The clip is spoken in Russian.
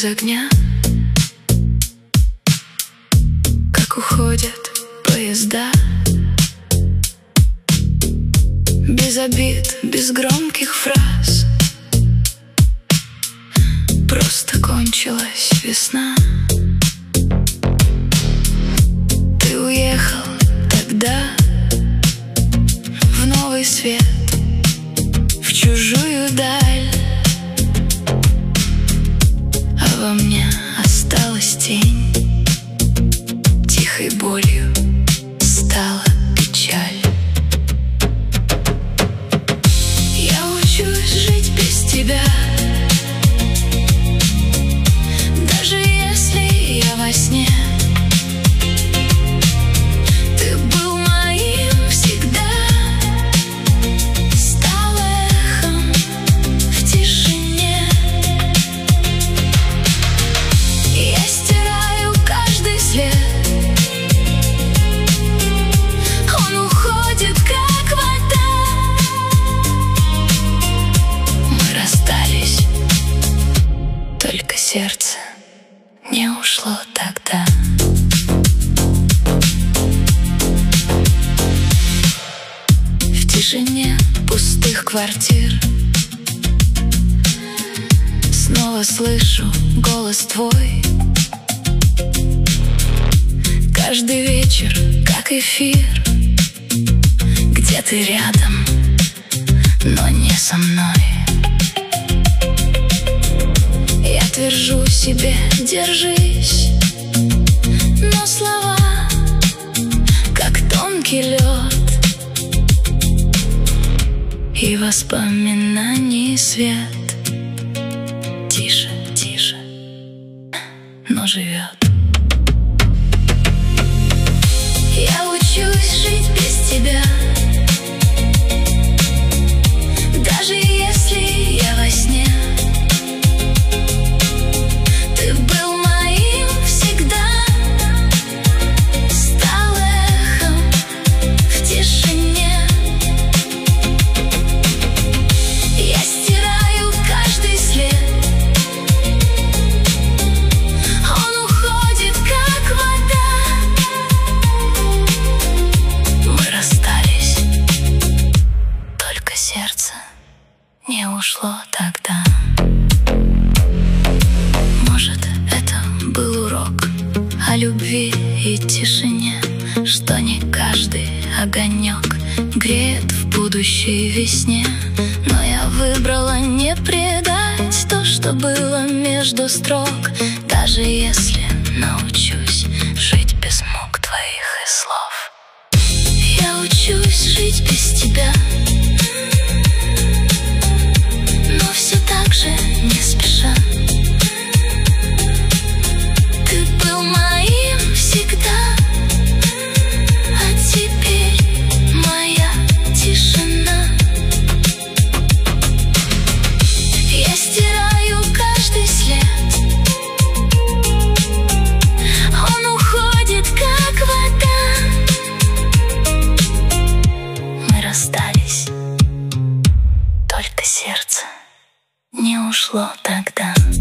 без огня, как уходят поезда, без обид, без громких фраз. Просто кончилась весна. Ты уехал тогда в новый свет, в чужую даль, а во мне осталась тень. Тихой болью стала печаль. Я учусь жить без тебя, даже если я во сне. Ты был моим всегда, стал эхом в тишине. Я стираю каждый след, он уходит как вода. Мы расстались, только сердце не ушло тогда. В тишине пустых квартир снова слышу голос твой. Каждый вечер, как эфир, где ты рядом, но не со мной. Я твержу себе: держись, но слова, как тонкий лед, и воспоминаний свет тише, тише, но живет. Я учусь жить без тебя, даже если я во сне. Ты был моим всегда, стал эхом в тишине. Я стираю каждый след, он уходит как вода. Мы расстались, только сердце не ушло тогда. Может, это был урок о любви и тишине, что не каждый огонек греет в будущей весне. Но я выбрала не предать то, что было между строк, даже если научусь жить без мук твоих и слов. Я учусь жить без тебя, но все так же не спеша. Ты был моим всегда, а теперь моя тишина. Я стираю каждый след, он уходит как вода. Мы расстались, только сердце не ушло тогда.